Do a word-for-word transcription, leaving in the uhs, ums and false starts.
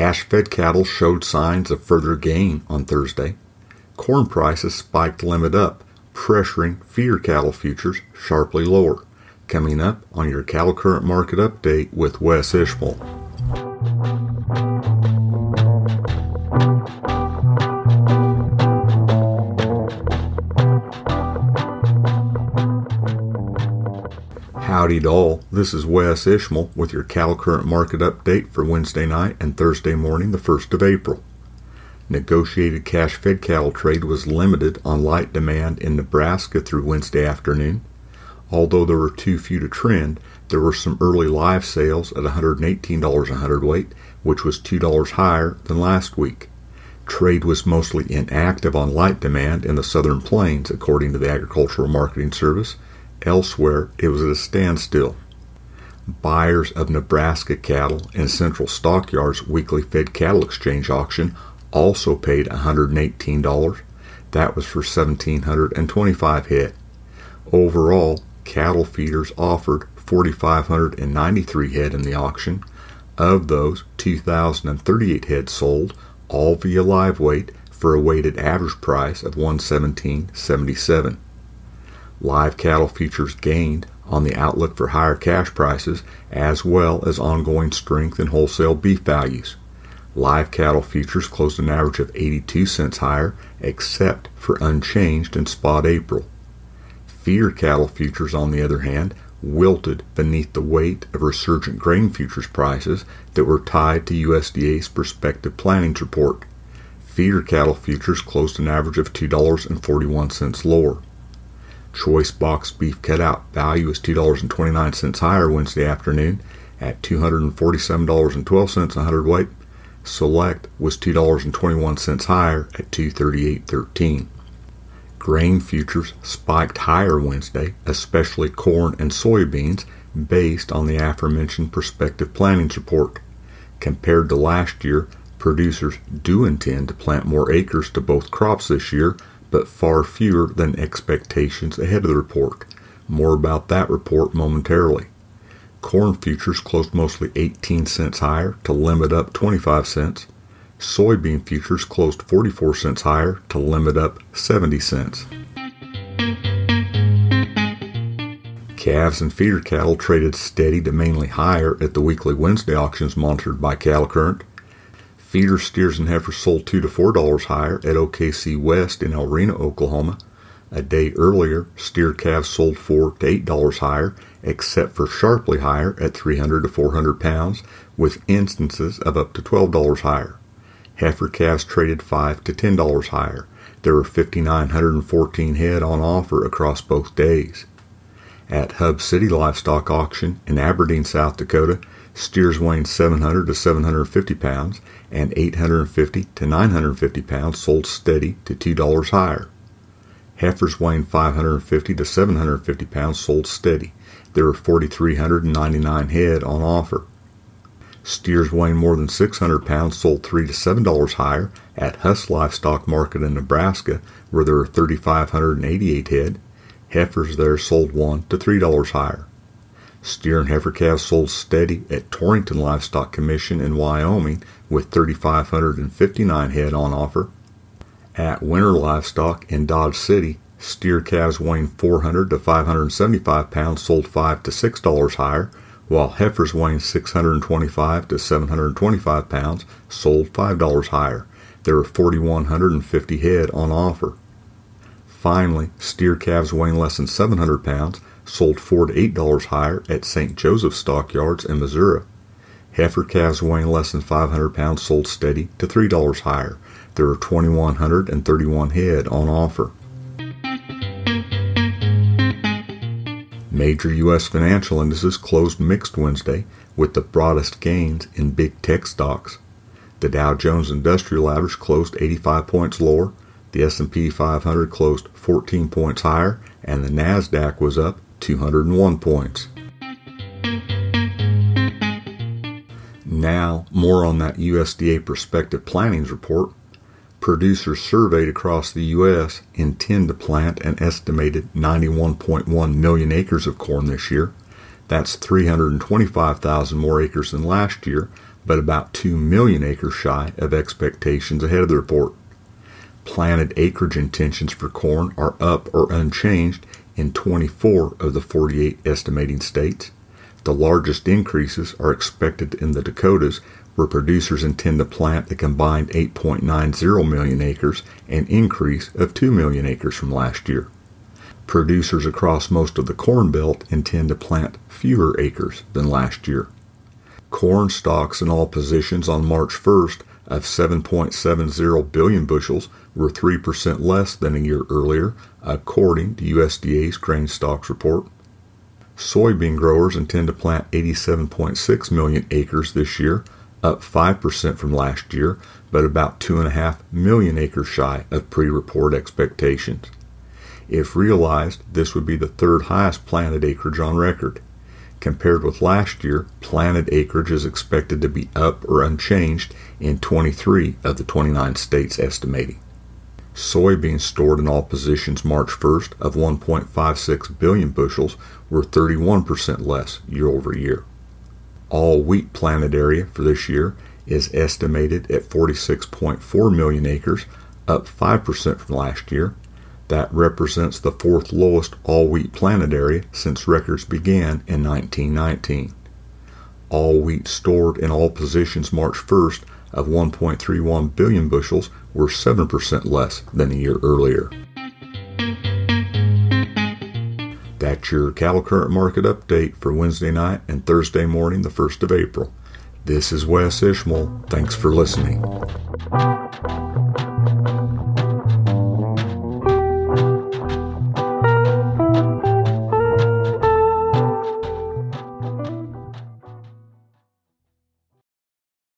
Cash-fed cattle showed signs of further gain on Thursday. Corn prices spiked limit up, pressuring feeder cattle futures sharply lower. Coming up on your Cattle Current Market Update with Wes Ishmael. Howdy to all, this is Wes Ishmael with your Cattle Current Market Update for Wednesday night and Thursday morning, the first of April. Negotiated cash-fed cattle trade was limited on light demand in Nebraska through Wednesday afternoon. Although there were too few to trend, there were some early live sales at one hundred eighteen dollars a hundredweight, which was two dollars higher than last week. Trade was mostly inactive on light demand in the Southern Plains, according to the Agricultural Marketing Service. Elsewhere, it was at a standstill. Buyers of Nebraska cattle in Central Stockyards' weekly fed cattle exchange auction also paid one hundred eighteen dollars. That was for one thousand seven hundred twenty-five head. Overall, cattle feeders offered four thousand five hundred ninety-three head in the auction. Of those, two thousand thirty-eight head sold, all via live weight, for a weighted average price of one hundred seventeen dollars and seventy-seven cents. Live cattle futures gained on the outlook for higher cash prices, as well as ongoing strength in wholesale beef values. Live cattle futures closed an average of eighty-two cents higher, except for unchanged in spot April. Feeder cattle futures, on the other hand, wilted beneath the weight of resurgent grain futures prices that were tied to U S D A's prospective plantings report. Feeder cattle futures closed an average of two dollars and forty-one cents lower. Choice box beef cutout value is two dollars and twenty-nine cents higher Wednesday afternoon at two hundred forty-seven dollars and twelve cents a hundredweight. Select was two dollars and twenty-one cents higher at two hundred thirty-eight dollars and thirteen cents. Grain futures spiked higher Wednesday, especially corn and soybeans, based on the aforementioned prospective plantings report. Compared to last year, producers do intend to plant more acres to both crops this year, but far fewer than expectations ahead of the report. More about that report momentarily. Corn futures closed mostly eighteen cents higher to limit up twenty-five cents. Soybean futures closed forty-four cents higher to limit up seventy cents. Calves and feeder cattle traded steady to mainly higher at the weekly Wednesday auctions monitored by Cattle Current. Feeder steers and heifers sold two to four dollars higher at O K C West in El Reno, Oklahoma. A day earlier, steer calves sold four to eight dollars higher, except for sharply higher at three hundred to four hundred pounds, with instances of up to twelve dollars higher. Heifer calves traded five to ten dollars higher. There were five thousand nine hundred fourteen head on offer across both days. At Hub City Livestock Auction in Aberdeen, South Dakota, steers weighing seven hundred to seven hundred fifty pounds and eight hundred fifty to nine hundred fifty pounds sold steady to two dollars higher. Heifers weighing five hundred fifty to seven hundred fifty pounds sold steady. There were four thousand three hundred ninety-nine head on offer. Steers weighing more than six hundred pounds sold three to seven dollars higher at Huss Livestock Market in Nebraska, where there were three thousand five hundred eighty-eight head. Heifers there sold one to three dollars higher. Steer and heifer calves sold steady at Torrington Livestock Commission in Wyoming with three thousand five hundred fifty-nine head on offer. At Winter Livestock in Dodge City, steer calves weighing four hundred to five hundred seventy-five pounds sold five to six dollars higher, while heifers weighing six hundred twenty-five to seven hundred twenty-five pounds sold five dollars higher. There were four thousand one hundred fifty head on offer. Finally, steer calves weighing less than seven hundred pounds sold four to eight dollars higher at Saint Joseph Stockyards in Missouri. Heifer calves weighing less than five hundred pounds sold steady to three dollars higher. There are two thousand one hundred thirty-one head on offer. Major U S financial indices closed mixed Wednesday, with the broadest gains in big tech stocks. The Dow Jones Industrial Average closed eighty-five points lower, the S and P five hundred closed fourteen points higher, and the NASDAQ was up two hundred one points. Now, more on that U S D A prospective plantings report. Producers surveyed across the U S intend to plant an estimated ninety-one point one million acres of corn this year. That's three hundred twenty-five thousand more acres than last year, but about two million acres shy of expectations ahead of the report. Planted acreage intentions for corn are up or unchanged in twenty-four of the forty-eight estimating states. The largest increases are expected in the Dakotas, where producers intend to plant a combined eight point nine zero million acres, an increase of two million acres from last year. Producers across most of the Corn Belt intend to plant fewer acres than last year. Corn stocks in all positions on March first of seven point seven zero billion bushels were three percent less than a year earlier, according to U S D A's grain stocks report. Soybean growers intend to plant eighty-seven point six million acres this year, up five percent from last year, but about two point five million acres shy of pre-report expectations. If realized, this would be the third highest planted acreage on record. Compared with last year, planted acreage is expected to be up or unchanged in twenty-three of the twenty-nine states estimating. Soybeans stored in all positions March first of one point five six billion bushels were thirty-one percent less year over year. All wheat planted area for this year is estimated at forty-six point four million acres, up five percent from last year. That represents the fourth lowest all wheat planted area since records began in nineteen nineteen. All wheat stored in all positions March first of one point three one billion bushels were seven percent less than a year earlier. That's your cattle current market update for Wednesday night and Thursday morning, the first of April. This is Wes Ishmael. Thanks for listening.